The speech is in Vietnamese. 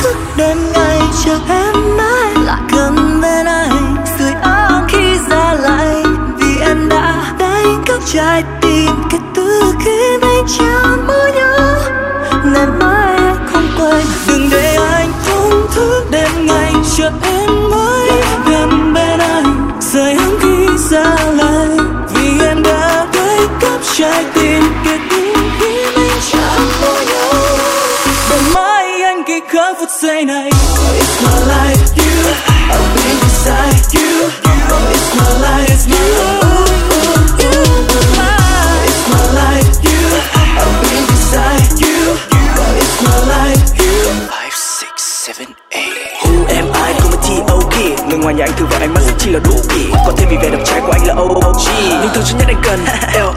thức đêm ngày chờ em mãi lại gần bên anh, sưởi ấm khi ra lạnh vì em đã đánh cắp trái tim kể từ khi mình chẳng mơ nhớ. Ngày mai anh không quay, đừng để anh không thức đêm ngày chờ em mãi gần bên anh, sưởi ấm khi ra lạnh vì em đã đánh cắp trái tim kể từ khi mình chẳng mơ nhớ. Để mãi anh ghi khắc phút giây này. It's my life, you, I'll be beside you. It's my life, it's my life. It's my life, you, I'll be beside you. It's my life, you. 5, 6, 7, 8. Who am I không phải T.O.P. Người ngoài nhà anh thử về ánh mắt rất chi là đủ kỹ, còn thêm vì vẻ đẹp trai của anh là OG. Nhưng thứ duy nhất anh cần